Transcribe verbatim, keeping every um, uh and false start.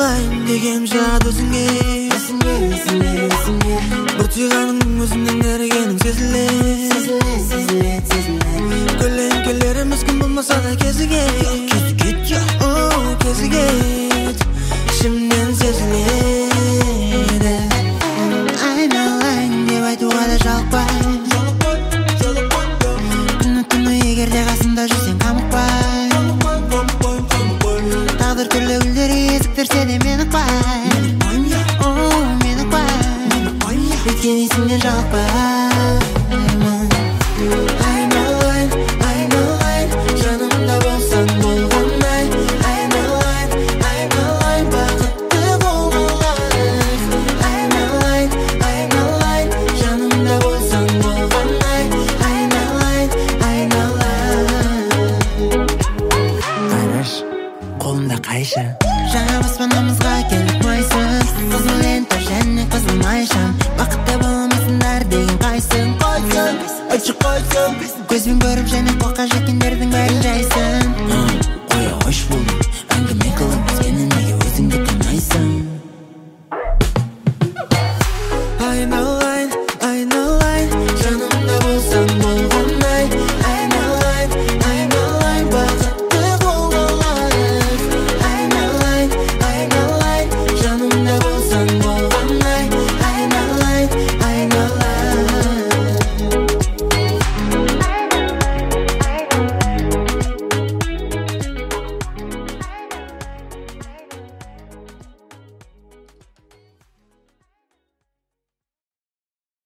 айналайын дегем жад өзіңе. Өзіңе, өзіңе, өзіңе. Бір түйғаның өзіңнен әргенің сезіле. Сезіле, сезіле, сезіле. Көлен келеріміз күн болмаса да кезігет. Кезігет, я, о, кезігет. Ішімнен сезіледі. Айналайын деп айтуға да жалықпай. Күні түні егерде қасымда жүрсең қамықпай. Тағдыр түрлі гүлдерге есіктірсе де мен ұқпай. О, мен ұқпай. Өткен есімнен жалықпаймын. Айналайын, айналайын, жанымда болсаң болғандай. Айналайын, айналайын, бақытты болғылайық. Айналайын, айналайын, жанымда болсаң болғандай. Айналайын, айналайын. Қараш, қолымда қайшы. Жаңа баспанамызға келіп майсын. Қызыл лента және қызыл майшам. Бақытты болмасындар деген қайсын. Қойсын, айтшы қойсын. Көзбен көріп және қоққа жеткендердің бәрін жайсын.